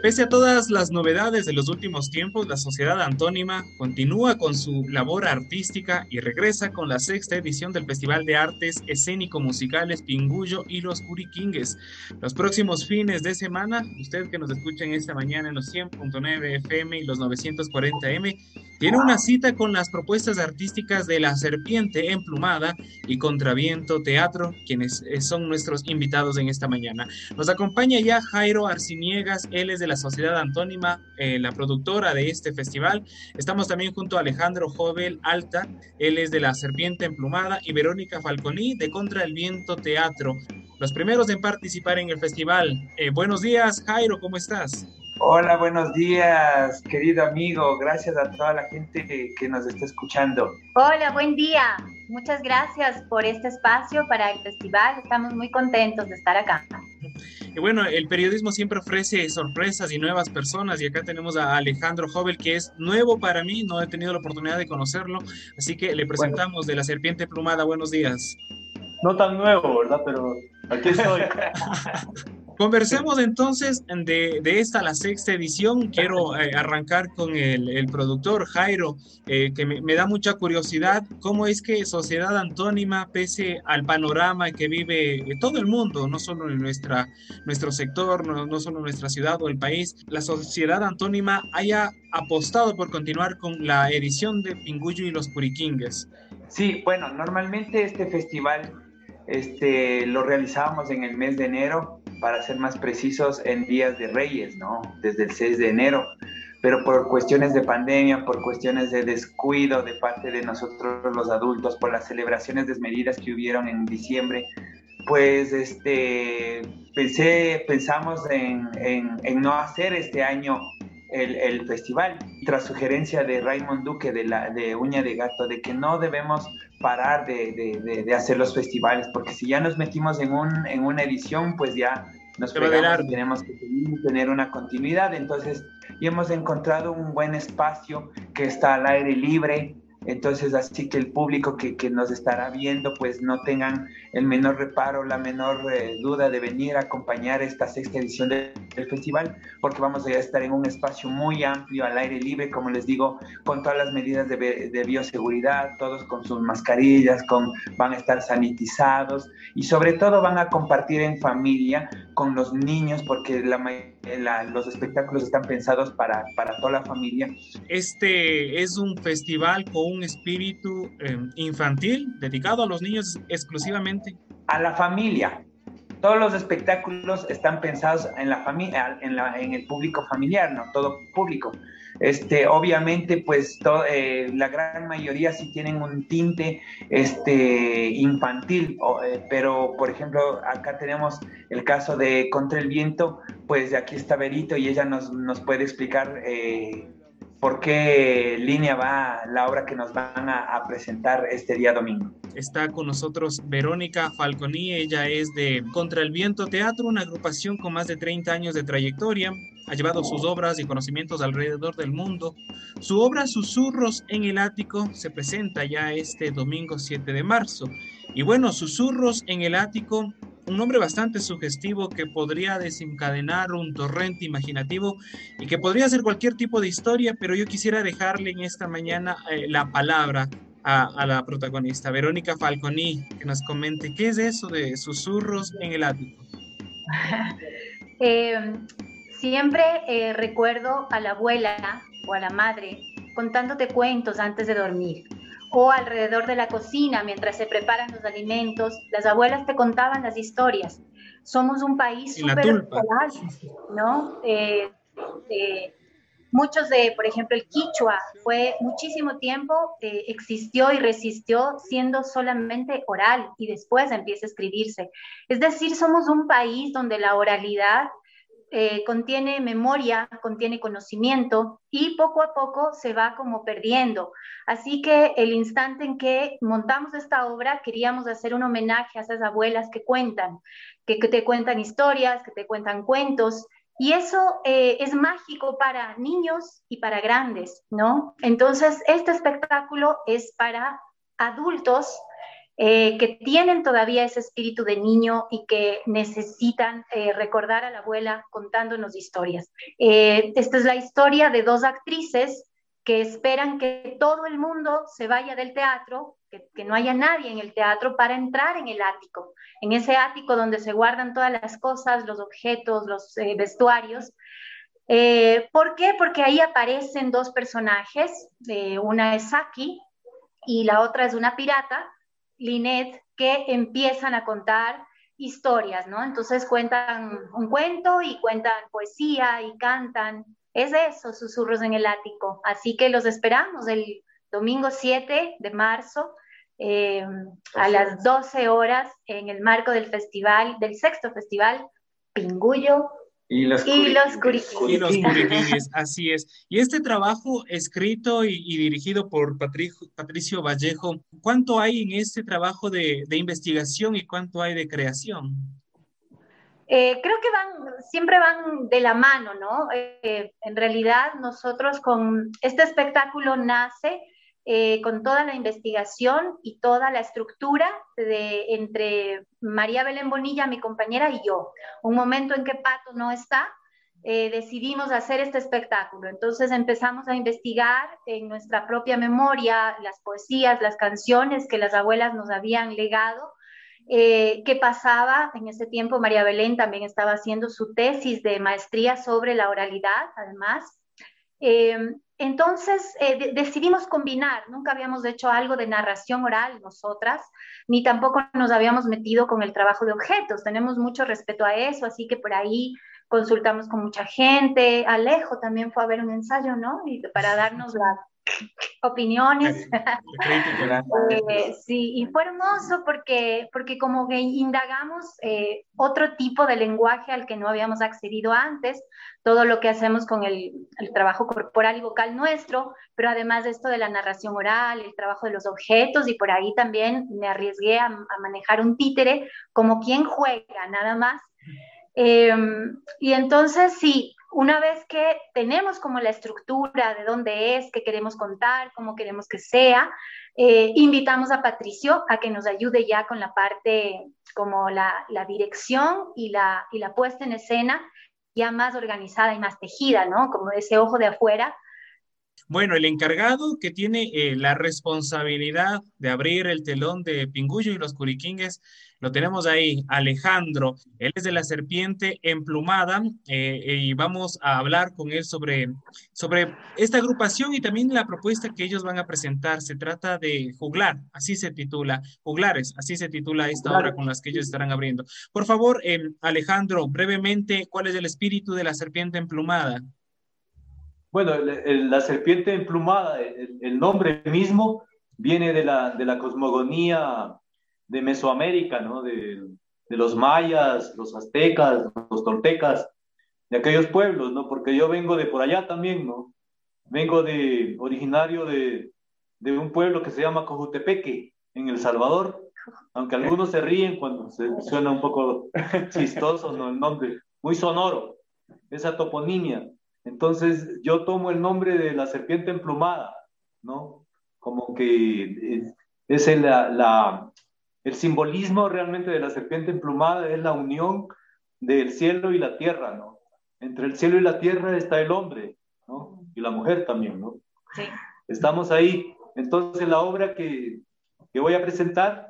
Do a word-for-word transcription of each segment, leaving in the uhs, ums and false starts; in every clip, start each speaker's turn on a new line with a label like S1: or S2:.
S1: Pese a todas las novedades de los últimos tiempos, la Sociedad Antónima continúa con su labor artística y regresa con la sexta edición del Festival de Artes Escénico-Musicales Pinguyo y los Curiquingues. Los próximos fines de semana, usted que nos escucha en esta mañana en los cien punto nueve F M y los novecientos cuarenta M, tiene una cita con las propuestas artísticas de La Serpiente Emplumada y Contraviento Teatro, quienes son nuestros invitados en esta mañana. Nos acompaña ya Jairo Arciniegas, él es de la Sociedad Antónima, eh, la productora de este festival. Estamos también junto a Alejandro Jovel Alta, él es de La Serpiente Emplumada, y Verónica Falconi de Contra el Viento Teatro, los primeros en participar en el festival. Eh, buenos días, Jairo, ¿cómo estás?
S2: Hola, buenos días, querido amigo. Gracias a toda la gente que, que nos está escuchando.
S3: Hola, buen día. Muchas gracias por este espacio para el festival. Estamos muy contentos de estar acá.
S1: Y bueno, el periodismo siempre ofrece sorpresas y nuevas personas, y acá tenemos a Alejandro Jovel, que es nuevo para mí, no he tenido la oportunidad de conocerlo, así que le presentamos bueno. de La Serpiente Plumada. Buenos días.
S4: No tan nuevo, ¿verdad? Pero aquí estoy.
S1: Conversemos entonces de, de esta, la sexta edición. Quiero eh, arrancar con el, el productor Jairo, eh, que me, me da mucha curiosidad cómo es que Sociedad Antónima, pese al panorama que vive todo el mundo, no solo en nuestra, nuestro sector, no, no solo en nuestra ciudad o el país, la Sociedad Antónima haya apostado por continuar con la edición de Pinguyo y los Curiquingues.
S2: Sí, bueno, normalmente este festival este, lo realizábamos en el mes de enero, para ser más precisos, en días de Reyes, ¿no? Desde el seis de enero. Pero por cuestiones de pandemia, por cuestiones de descuido de parte de nosotros los adultos, por las celebraciones desmedidas que hubieron en diciembre, pues este, pensé, pensamos en, en, en no hacer este año el, el festival, tras sugerencia de Raymond Duque de, la, de Uña de Gato, de que no debemos parar de, de, de, de hacer los festivales, porque si ya nos metimos en, un, en una edición, pues ya nos pegamos y tenemos que tener una continuidad. Entonces, y hemos encontrado un buen espacio que está al aire libre. Entonces, así que el público que, que nos estará viendo, pues no tengan el menor reparo, la menor eh, duda de venir a acompañar esta sexta edición de, del festival, porque vamos a estar en un espacio muy amplio, al aire libre, como les digo, con todas las medidas de, de bioseguridad, todos con sus mascarillas, con, van a estar sanitizados y sobre todo van a compartir en familia con los niños, porque la, la, los espectáculos están pensados para, para toda la familia.
S1: Este es un festival con un espíritu eh, infantil, dedicado a los niños exclusivamente.
S2: A la familia. Todos los espectáculos están pensados en la familia, en, la, en el público familiar, no todo público. Este, obviamente, pues to, eh, la gran mayoría sí tienen un tinte este, infantil, o, eh, pero por ejemplo, acá tenemos el caso de Contra el Viento, pues de aquí está Berito y ella nos, nos puede explicar eh, por qué línea va la obra que nos van a, a presentar este día domingo.
S1: Está con nosotros Verónica Falconi, ella es de Contra el Viento Teatro, una agrupación con más de treinta años de trayectoria. Ha llevado sus obras y conocimientos alrededor del mundo. Su obra Susurros en el Ático se presenta ya este domingo siete de marzo. Y bueno, Susurros en el Ático, un nombre bastante sugestivo que podría desencadenar un torrente imaginativo y que podría ser cualquier tipo de historia, pero yo quisiera dejarle en esta mañana eh, la palabra a, a la protagonista, Verónica Falconi, que nos comente qué es eso de Susurros en el Ático.
S3: eh, siempre eh, recuerdo a la abuela o a la madre contándote cuentos antes de dormir, o alrededor de la cocina mientras se preparan los alimentos. Las abuelas te contaban las historias. Somos un país súper oral, ¿no? Eh, eh, muchos de, por ejemplo, el quichua fue muchísimo tiempo, eh, existió y resistió siendo solamente oral y después empieza a escribirse. Es decir, somos un país donde la oralidad Eh, contiene memoria, contiene conocimiento y poco a poco se va como perdiendo. Así que el instante en que montamos esta obra queríamos hacer un homenaje a esas abuelas que cuentan, que, que te cuentan historias, que te cuentan cuentos, y eso eh, es mágico para niños y para grandes, ¿no? Entonces este espectáculo es para adultos eh, que tienen todavía ese espíritu de niño y que necesitan eh, recordar a la abuela contándonos historias. Eh, esta es la historia de dos actrices que esperan que todo el mundo se vaya del teatro, que, que no haya nadie en el teatro para entrar en el ático, en ese ático donde se guardan todas las cosas, los objetos, los eh, vestuarios. Eh, ¿Por qué? Porque ahí aparecen dos personajes, eh, una es Saki y la otra es una pirata, Lynette, que empiezan a contar historias, ¿no? Entonces cuentan un cuento y cuentan poesía y cantan. Es eso, Susurros en el Ático. Así que los esperamos el domingo siete de marzo eh, a las doce horas en el marco del festival, del sexto festival Pinguyo
S2: Y los
S3: y los
S2: curiquingues.
S3: curiquingues.
S1: Y los curiquingues, así es. Y este trabajo escrito y, y dirigido por Patricio, Patricio Vallejo, ¿cuánto hay en este trabajo de, de investigación y cuánto hay de creación?
S3: Eh, creo que van, siempre van de la mano, ¿no? Eh, en realidad nosotros con este espectáculo nace eh, con toda la investigación y toda la estructura de, entre María Belén Bonilla, mi compañera, y yo. Un momento en que Pato no está, eh, decidimos hacer este espectáculo. Entonces empezamos a investigar en nuestra propia memoria las poesías, las canciones que las abuelas nos habían legado. Eh, ¿Qué pasaba? En ese tiempo María Belén también estaba haciendo su tesis de maestría sobre la oralidad, además. Eh, entonces eh, de decidimos combinar, nunca habíamos hecho algo de narración oral nosotras, ni tampoco nos habíamos metido con el trabajo de objetos, tenemos mucho respeto a eso, así que por ahí consultamos con mucha gente, Alejo también fue a ver un ensayo, ¿no? Y para darnos las opiniones. eh, sí, y fue hermoso porque, porque como que indagamos eh, otro tipo de lenguaje al que no habíamos accedido antes, todo lo que hacemos con el, el trabajo corporal y vocal nuestro, pero además de esto de la narración oral, el trabajo de los objetos, y por ahí también me arriesgué a, a manejar un títere como quien juega, nada más. Eh, y entonces sí, una vez que tenemos como la estructura de dónde es, qué queremos contar, cómo queremos que sea, eh, invitamos a Patricio a que nos ayude ya con la parte como la, la dirección y la, y la puesta en escena ya más organizada y más tejida, ¿no? Como ese ojo de afuera.
S1: Bueno, el encargado que tiene eh, la responsabilidad de abrir el telón de Pinguyo y los Curiquingues, lo tenemos ahí, Alejandro. Él es de la Serpiente Emplumada eh, y vamos a hablar con él sobre, sobre esta agrupación y también la propuesta que ellos van a presentar. Se trata de Juglar, así se titula, Juglares, así se titula esta obra con las que ellos estarán abriendo. Por favor, eh, Alejandro, brevemente, ¿cuál es el espíritu de la Serpiente Emplumada?
S4: Bueno, el, el, la serpiente emplumada, el, el nombre mismo viene de la, de la cosmogonía de Mesoamérica, ¿no? De, de los mayas, los aztecas, los toltecas, de aquellos pueblos, ¿no? Porque yo vengo de por allá también, ¿no? Vengo de, originario de, de un pueblo que se llama Cojutepeque, en El Salvador, aunque algunos se ríen cuando se suena un poco chistoso, ¿no? El nombre, muy sonoro, esa toponimia. Entonces yo tomo el nombre de la serpiente emplumada, ¿no? Como que es el, la, la, el simbolismo realmente de la serpiente emplumada, es la unión del cielo y la tierra, ¿no? Entre el cielo y la tierra está el hombre, ¿no? Y la mujer también, ¿no?
S3: Sí.
S4: Estamos ahí. Entonces la obra que, que voy a presentar,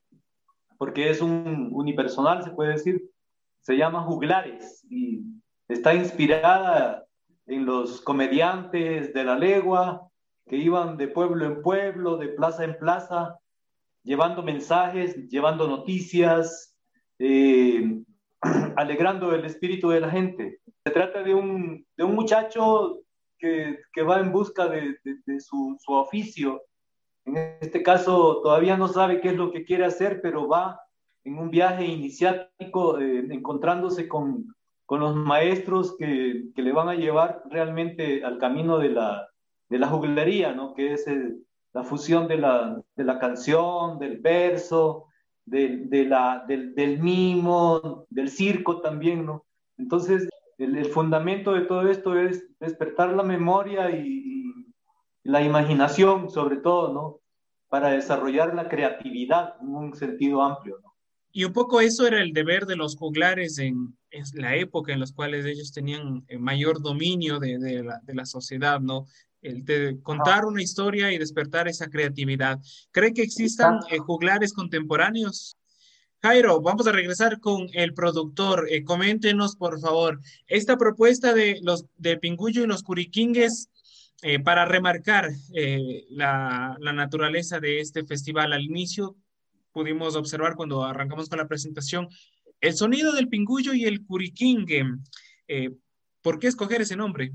S4: porque es un unipersonal, se puede decir, se llama Juglares y está inspirada en los comediantes de la legua que iban de pueblo en pueblo, de plaza en plaza, llevando mensajes, llevando noticias, eh, alegrando el espíritu de la gente. Se trata de un, de un muchacho que, que va en busca de, de, de su, su oficio. En este caso todavía no sabe qué es lo que quiere hacer, pero va en un viaje iniciático, eh, encontrándose con con los maestros que, que le van a llevar realmente al camino de la, de la juglería, ¿no? Que es el, la fusión de la, de la canción, del verso, de, de la, del, del mimo, del circo también, ¿no? Entonces, el, el fundamento de todo esto es despertar la memoria y, y la imaginación, sobre todo, ¿no? para desarrollar la creatividad en un sentido amplio, ¿no?
S1: Y un poco eso era el deber de los juglares en, en la época en los cuales ellos tenían eh, mayor dominio de, de la, de la sociedad, ¿no? El de
S2: Ajá,
S1: contar una historia y despertar esa creatividad. ¿Cree que existan
S2: exacto.
S1: eh, juglares contemporáneos? Jairo, vamos a regresar con el productor. Eh, coméntenos, por favor, esta propuesta de los de Pinguyo y los Curiquingues eh, para remarcar eh, la, la naturaleza de este festival. Al inicio pudimos observar cuando arrancamos con la presentación el sonido del Pinguyo y el Curiquingue. Eh, ¿por qué escoger ese nombre?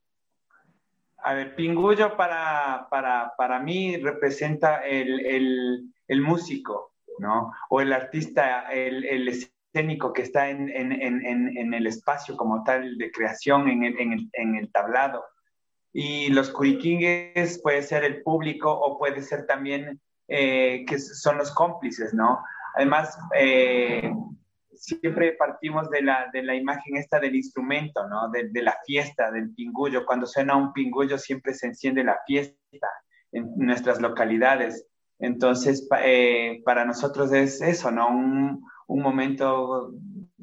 S2: A ver, Pingullo para, para, para mí representa el, el, el músico, ¿no? O el artista, el, el escénico que está en, en, en, en el espacio como tal de creación, en el, en el, en el tablado. Y los curiquingues puede ser el público o puede ser también eh, que son los cómplices, ¿no? Además, eh, siempre partimos de la, de la imagen esta del instrumento, ¿no? De, de la fiesta, del pingullo. Cuando suena un pingullo siempre se enciende la fiesta en nuestras localidades. Entonces, eh, para nosotros es eso, ¿no? Un, un momento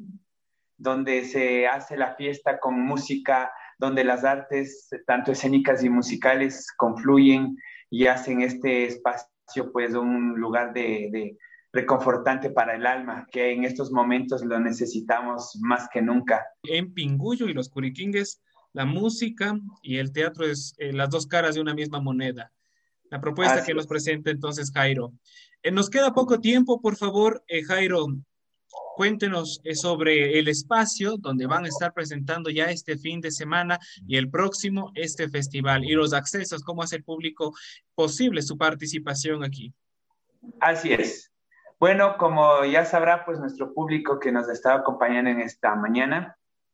S2: donde se hace la fiesta con música, donde las artes, tanto escénicas y musicales, confluyen y hacen este espacio, pues, un lugar de, de reconfortante para el alma, que en estos momentos lo necesitamos más que nunca.
S1: En Pinguyo y los Curiquingues, la música y el teatro es eh, las dos caras de una misma moneda. La propuesta
S2: Así
S1: que nos
S2: es.
S1: presenta entonces Jairo. Eh, nos queda poco tiempo, por favor, eh, Jairo, cuéntenos eh, sobre el espacio donde van a estar presentando ya este fin de semana y el próximo este festival y los accesos, cómo hace el público posible su participación aquí.
S2: Así es. Bueno, como ya sabrá, pues nuestro público que nos está acompañando en esta mañana,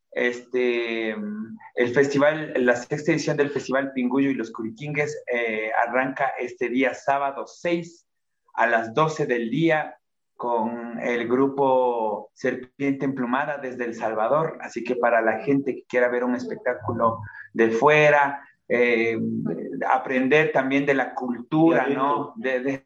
S2: este, el festival, la sexta edición del Festival Pinguyo y los Curiquingues eh, arranca este día sábado seis a las doce del día con el grupo Serpiente Emplumada desde El Salvador. Así que para la gente que quiera ver un espectáculo de fuera, eh, aprender también de la cultura, ¿no? De, de,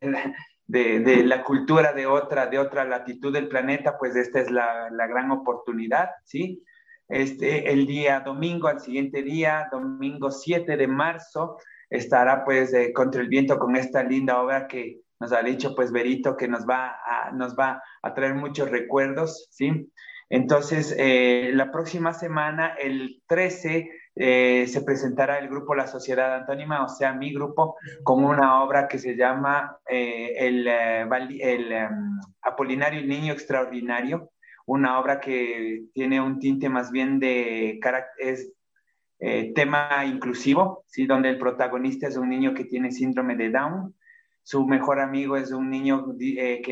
S2: de, de la cultura de otra, de otra latitud del planeta, pues esta es la, la gran oportunidad, ¿sí? Este, el día domingo, al siguiente día, domingo siete de marzo, estará pues eh, Contra el Viento con esta linda obra que nos ha dicho pues Berito que nos va a, nos va a traer muchos recuerdos, ¿sí? Entonces, eh, la próxima semana, el trece, eh, se presentará el grupo La Sociedad Antónima, o sea, mi grupo, con una obra que se llama eh, El, eh, el um, Apolinario y el Niño Extraordinario, una obra que tiene un tinte más bien de carácter, es eh, tema inclusivo, ¿sí? Donde el protagonista es un niño que tiene síndrome de Down, su mejor amigo es un niño eh,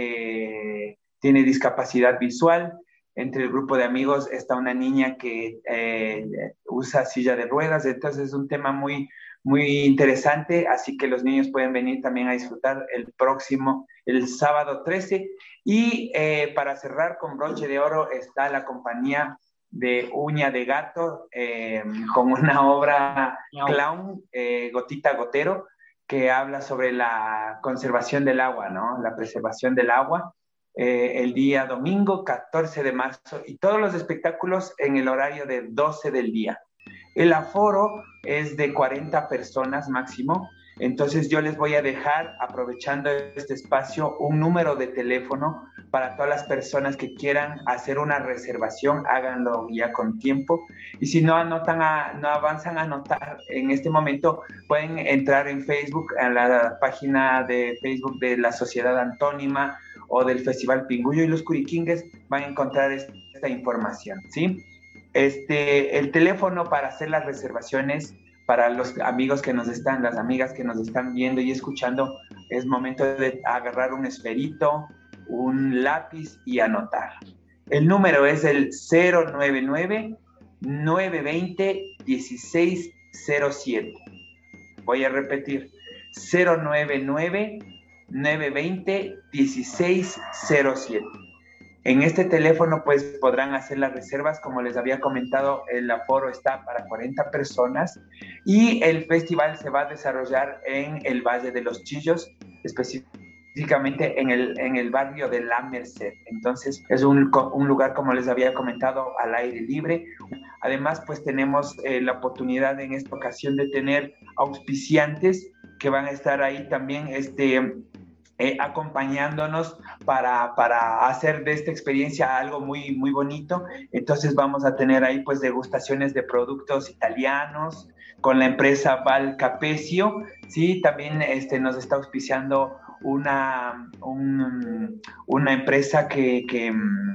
S2: que tiene discapacidad visual, entre el grupo de amigos está una niña que eh, usa silla de ruedas, entonces es un tema muy, muy interesante, así que los niños pueden venir también a disfrutar el próximo, el sábado trece, y eh, para cerrar con broche de oro está la compañía de Uña de Gato, eh, con una obra clown, eh, Gotita Gotero, que habla sobre la conservación del agua, ¿no? La preservación del agua, eh, el día domingo catorce de marzo, y todos los espectáculos en el horario de doce del día. El aforo es de cuarenta personas máximo, entonces yo les voy a dejar, aprovechando este espacio, un número de teléfono para todas las personas que quieran hacer una reservación, háganlo ya con tiempo, y si no anotan a, no avanzan a anotar en este momento, pueden entrar en Facebook, a la página de Facebook de la Sociedad Antónima o del Festival Pinguyo y los Curiquingues, van a encontrar esta información, ¿sí? Este, el teléfono para hacer las reservaciones para los amigos que nos están, las amigas que nos están viendo y escuchando, es momento de agarrar un esferito, un lápiz y anotar. El número es el cero nueve nueve, nueve dos cero, uno seis cero siete. Voy a repetir, cero nueve nueve, nueve dos cero, uno seis cero siete. En este teléfono pues podrán hacer las reservas, como les había comentado, el aforo está para cuarenta personas y el festival se va a desarrollar en el Valle de los Chillos, específicamente en el, en el barrio de La Merced. Entonces es un, un lugar, como les había comentado, al aire libre. Además, pues tenemos eh, la oportunidad en esta ocasión de tener auspiciantes que van a estar ahí también este, eh, acompañándonos para, para hacer de esta experiencia algo muy, muy bonito. Entonces vamos a tener ahí pues degustaciones de productos italianos con la empresa Val Capecio, ¿sí? También este, nos está auspiciando una, un, una empresa que, que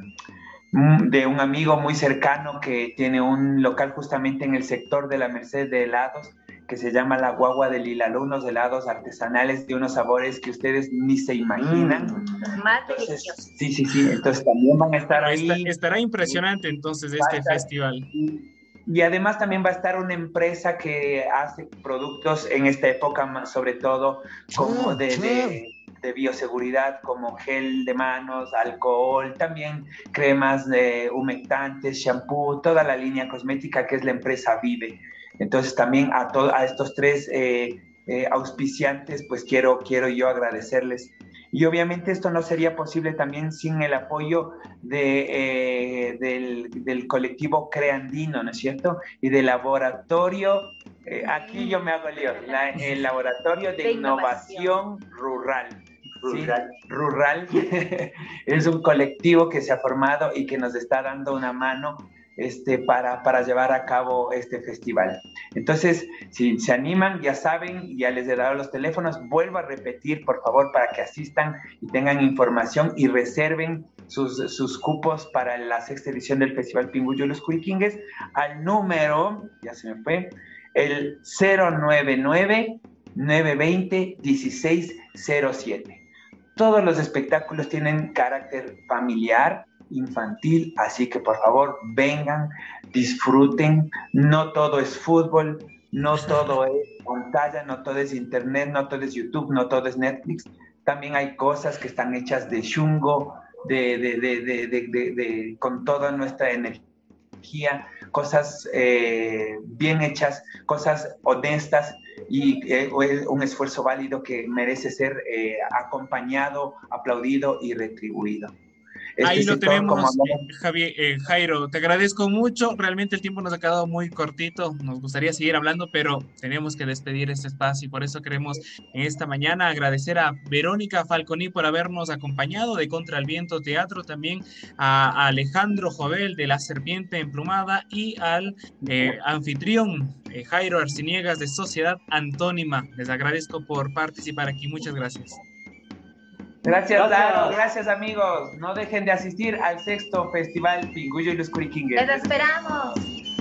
S2: de un amigo muy cercano que tiene un local justamente en el sector de La Merced de helados, que se llama La Guagua del Hilaló, unos helados artesanales de unos sabores que ustedes ni se imaginan.
S3: Mm. Más deliciosos.
S2: Sí, sí, sí, entonces también van a estar ahí.
S1: Está, estará impresionante entonces este
S2: estar,
S1: festival.
S2: Y, y además también va a estar una empresa que hace productos en esta época, sobre todo como de... de de bioseguridad, como gel de manos, alcohol, también cremas de humectantes, shampoo, toda la línea cosmética que es la empresa Vive. Entonces también a, to- a estos tres eh, eh, auspiciantes, pues quiero, quiero yo agradecerles. Y obviamente esto no sería posible también sin el apoyo de, eh, del, del colectivo Creandino, ¿no es cierto? Y del laboratorio, eh, aquí yo me hago lío, la, el laboratorio de, de innovación, innovación rural. Rural. Sí, Rural es un colectivo que se ha formado y que nos está dando una mano este, para, para llevar a cabo este festival. Entonces, si se animan, ya saben, ya les he dado los teléfonos, vuelvo a repetir, por favor, para que asistan y tengan información y reserven sus, sus cupos para la sexta edición del Festival Pinguyo y los Curiquingues al número, ya se me fue, el cero nueve nueve, nueve dos cero, uno seis cero siete. Todos los espectáculos tienen carácter familiar, infantil, así que por favor vengan, disfruten. No todo es fútbol, no todo es pantalla, no todo es internet, no todo es YouTube, no todo es Netflix. También hay cosas que están hechas de chungo, de, de, de, de, de, de, de, con toda nuestra energía, cosas eh, bien hechas, cosas honestas, y eh, un esfuerzo válido que merece ser eh, acompañado, aplaudido y retribuido.
S1: Este Ahí lo tenemos, eh, Javier, eh, Jairo, te agradezco mucho, realmente el tiempo nos ha quedado muy cortito, nos gustaría seguir hablando, pero tenemos que despedir este espacio y por eso queremos en esta mañana agradecer a Verónica Falconi por habernos acompañado de Contra el Viento Teatro, también a, a Alejandro Jovel de La Serpiente Emplumada y al eh, anfitrión eh, Jairo Arciniegas de Sociedad Antónima. Les agradezco por participar aquí, muchas gracias.
S2: Gracias, Laro. Gracias, amigos. No dejen de asistir al sexto Festival Pinguyo y los Curiquingues.
S3: ¡Les esperamos!